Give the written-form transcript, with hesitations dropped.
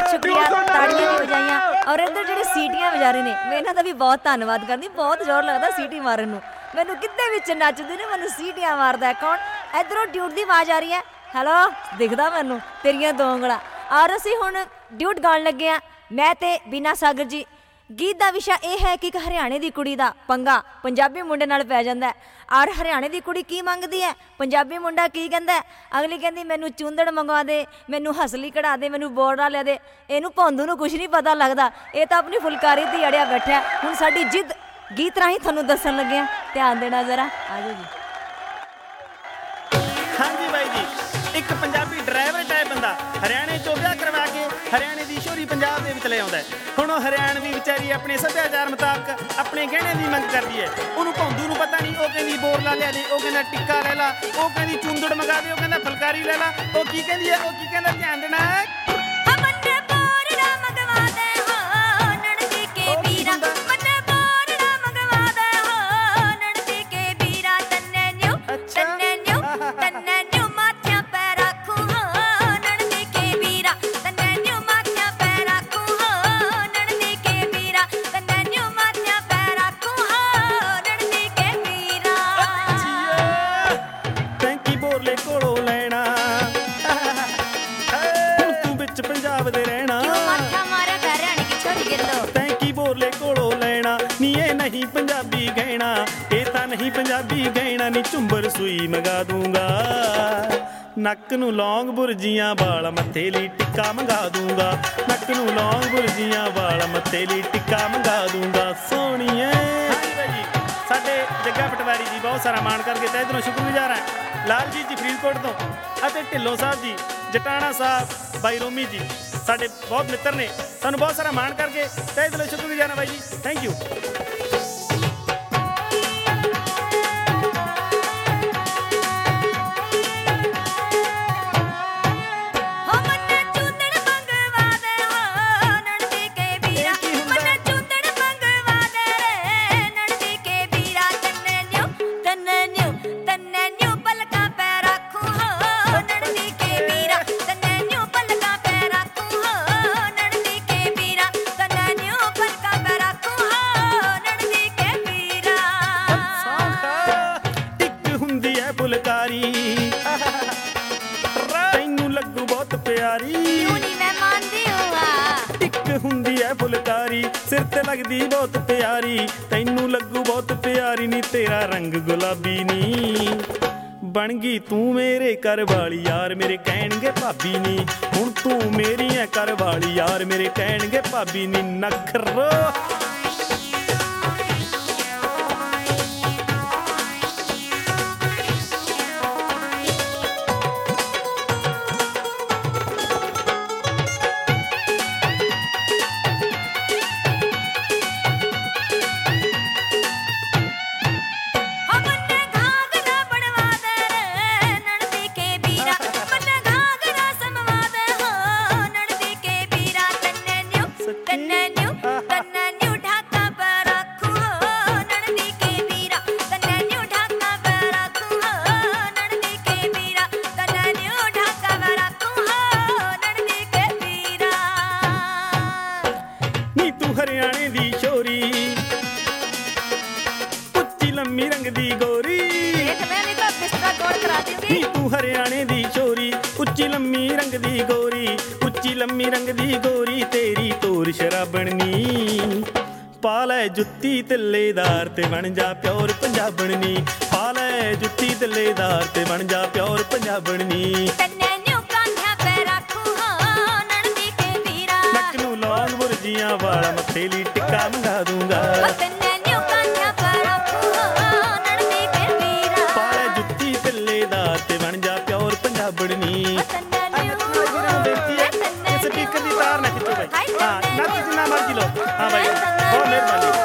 बहुत शुक्रिया, ताड़ियां भी बजाइयां। और इधर ਜਿਹੜੇ ਸੀਟੀਆਂ ਵਜਾ ਰਹੇ ਨੇ, ਮੈਂ ਇਹਨਾਂ ਦਾ ਵੀ ਬਹੁਤ ਧੰਨਵਾਦ ਕਰਦੀ। ਬਹੁਤ ਜ਼ੋਰ ਲੱਗਦਾ ਸੀਟੀ ਮਾਰਨ ਨੂੰ। ਮੈਨੂੰ ਕਿੱਦੇ ਵਿੱਚ ਨੱਚਦੇ ਨੇ, ਮੈਨੂੰ ਸੀਟੀਆਂ ਮਾਰਦਾ ਕੌਣ। ਇੱਧਰੋਂ ਡਿਊਟ ਦੀ ਆਵਾਜ਼ ਆ ਰਹੀ ਹੈ। ਹੈਲੋ, ਦਿਖਦਾ ਮੈਨੂੰ ਤੇਰੀਆਂ ਦੋ ਉਂਗਲਾਂ। ਔਰ ਅਸੀਂ ਹੁਣ ਡਿਊਟ ਗਾਉਣ ਲੱਗੇ ਹਾਂ, ਮੈਂ ਤੇ ਬੀਨਾ ਸਾਗਰ ਜੀ। ਗੀਤ ਦਾ ਵਿਸ਼ਾ ਇਹ ਹੈ ਕਿ ਇੱਕ ਹਰਿਆਣੇ ਦੀ ਕੁੜੀ ਦਾ ਪੰਗਾ ਪੰਜਾਬੀ ਮੁੰਡੇ ਨਾਲ ਪੈ ਜਾਂਦਾ। ਔਰ ਹਰਿਆਣੇ ਦੀ ਕੁੜੀ ਕੀ ਮੰਗਦੀ ਹੈ, ਪੰਜਾਬੀ ਮੁੰਡਾ ਕੀ ਕਹਿੰਦਾ। ਅਗਲੀ ਕਹਿੰਦੀ ਮੈਨੂੰ ਚੂੰਦੜ ਮੰਗਵਾ ਦੇ, ਮੈਨੂੰ ਹਸਲੀ ਕਢਾ ਦੇ, ਮੈਨੂੰ ਬੋਰਡਾ ਲਿਆ ਦੇ। ਇਹਨੂੰ ਭੌਂਦੂ ਨੂੰ ਕੁਛ ਨਹੀਂ ਪਤਾ ਲੱਗਦਾ, ਇਹ ਤਾਂ ਆਪਣੀ ਫੁਲਕਾਰੀ ਦੀ ਅੜਿਆ ਬੈਠਿਆ। ਹੁਣ ਸਾਡੀ ਜਿੱਦ ਗੀਤ ਰਾਹੀਂ ਤੁਹਾਨੂੰ ਦੱਸਣ ਲੱਗੇ ਹਾਂ, ਧਿਆਨ ਦੇਣਾ ਜ਼ਰਾ। ਆ ਜਾਓ ਜੀ। ਹਾਂਜੀ ਬਾਈ ਜੀ, ਇੱਕ ਪੰਜਾਬੀ ਡਰਾਈਵਰ ਟਾਈਪ ਬੰਦਾ ਹਰਿਆਣੇ 'ਚੋਂ ਵਿਆਹ ਕਰਵਾ ਕੇ ਹਰਿਆਣੇ ਦੀ ਸ਼ੋਰੀ ਪੰਜਾਬ ਦੇ ਵਿੱਚ ਲੈ ਆਉਂਦਾ। ਹੁਣ ਉਹ ਹਰਿਆਣਵੀ ਵਿਚਾਰੀ ਆਪਣੇ ਸੱਭਿਆਚਾਰ ਮੁਤਾਬਕ ਆਪਣੇ ਗਹਿਣੇ ਦੀ ਮੰਗ ਕਰਦੀ ਹੈ। ਉਹਨੂੰ ਭੌਂਦੂ ਨੂੰ ਪਤਾ ਨਹੀਂ, ਉਹ ਕਹਿੰਦੀ ਬੋਰਲਾ ਲਿਆ ਦੇ, ਉਹ ਕਹਿੰਦਾ ਟਿੱਕਾ ਲੈ ਲਾ, ਉਹ ਕਹਿੰਦੀ ਚੁੰਦੜ ਮੰਗਾ ਦੇ, ਉਹ ਕਹਿੰਦਾ ਫੁਲਕਾਰੀ ਲੈ ਲਾ। ਉਹ ਕੀ ਕਹਿੰਦੀ ਹੈ, ਉਹ ਕੀ ਕਹਿੰਦਾ, ਧਿਆਨ ਦੇਣਾ। ਨਹੀਂ ਪੰਜਾਬੀ ਗਹਿਣਾ, ਇਹ ਤਾਂ ਨਹੀਂ ਪੰਜਾਬੀ ਗਹਿਣਾ ਨੀ ਝੁੰਬਰ ਸੂਈ ਮੰਗਾ ਦੂੰਗਾ। ਨੱਕ ਨੂੰ ਲੌਂਗ ਬੁਰਜੀਆਂ ਵਾਲ ਮੱਥੇ ਲਈ ਟਿੱਕਾ ਮੰਗਾ ਦੂੰਗਾ। ਨੱਕ ਨੂੰ ਲੌਂਗ ਬੁਰਜੀਆਂ ਵਾਲ ਮੱਥੇ ਲਈ ਟਿੱਕਾ ਮੰਗਾ ਦੂੰਗਾ। ਸੋਹਣੀਏ ਸਾਡੇ ਜੱਗਾ ਪਟਵਾਰੀ ਜੀ ਬਹੁਤ ਸਾਰਾ ਮਾਣ ਕਰਕੇ ਤਹਿ ਦਿਲੋਂ ਸ਼ੁਕਰਗੁਜ਼ਾਰ ਹੈ। ਲਾਲਜੀਤ ਜੀ ਫਰੀਦਕੋਟ ਤੋਂ ਅਤੇ ਢਿੱਲੋਂ ਸਾਹਿਬ ਜੀ, ਜਟਾਣਾ ਸਾਹਿਬ, ਬਾਈ ਰੋਮੀ ਜੀ ਸਾਡੇ ਬਹੁਤ ਮਿੱਤਰ ਨੇ, ਸਾਨੂੰ ਬਹੁਤ ਸਾਰਾ ਮਾਣ ਕਰਕੇ ਤਹਿ ਦਿਲੋਂ ਸ਼ੁਕਰਗੁਜ਼ਾਰ ਹੈ ਬਾਈ ਜੀ। Thank you. ਤੈਨੂੰ ਲੱਗੂ ਬਹੁਤ ਪਿਆਰੀ, ਇੱਕ ਹੁੰਦੀ ਐ ਫੁਲਕਾਰੀ, ਸਿਰ ਤੇ ਲੱਗਦੀ ਬਹੁਤ ਪਿਆਰੀ। ਤੈਨੂੰ ਲੱਗੂ ਬਹੁਤ ਪਿਆਰੀ ਨੀ, ਤੇਰਾ ਰੰਗ ਗੁਲਾਬੀ ਨੀ। ਬਣ ਗਈ ਤੂੰ ਮੇਰੇ ਘਰ ਵਾਲੀ ਯਾਰ, ਮੇਰੇ ਕਹਿਣਗੇ ਭਾਬੀ ਨੀ। ਹੁਣ ਤੂੰ ਮੇਰੀ ਐ ਘਰ ਵਾਲੀ ਯਾਰ, ਮੇਰੇ ਕਹਿਣਗੇ ਭਾਬੀ ਨੀ। ਨਖਰੋ ਹਰਿਆਣੇ ਦੀ ਛੋਰੀ, ਉੱਚੀ ਲੰਮੀ ਰੰਗ ਦੀ ਗੋਰੀ। ਨੀ ਤੂੰ ਹਰਿਆਣੇ ਦੀ ਛੋਰੀ, ਉੱਚੀ ਲੰਮੀ ਰੰਗ ਦੀ ਗੋਰੀ, ਉੱਚੀ ਲੰਮੀ ਰੰਗ ਦੀ ਗੋਰੀ। ਤੇਰੀ ਤੋਰ ਸ਼ਰਾਬਣੀ, ਪਾ ਲੈ ਜੁੱਤੀ ਤਿੱਲੇਦਾਰ ਤੇ ਬਣ ਜਾ ਪਿਓਰ ਪੰਜਾਬਣੀ। ਪਾ ਲੈ ਜੁੱਤੀ ਤਿੱਲੇਦਾਰ ਤੇ ਬਣ ਜਾ ਪਿਓਰ ਪੰਜਾਬਣੀ। ਨੱਕ ਨੂੰ ਲੌਂਗ ਬੁਰਜੀਆਂ ਵਾਲਾ ਮੱਥੇ ਲਈ ਟਿੱਕਾ ਮੰਗਾ ਦੂੰਗਾ। ਪਾ ਲੈ ਜੁੱਤੀ ਤਿੱਲੇਦਾਰ ਤੇ ਬਣ ਜਾ ਪਿਓਰ ਪੰਜਾਬਣੀ। ਸਪੀਕਰ ਦੀ ਤਾਰ ਨਾ ਖਿੱਚੋ ਬਾਈ। ਹਾਂ, ਨੱਚ ਜਿੰਨਾ ਮਰਜ਼ੀ ਲਓ। ਹਾਂ ਬਾਈ, ਬਹੁਤ ਮਿਹਰਬਾਨੀ।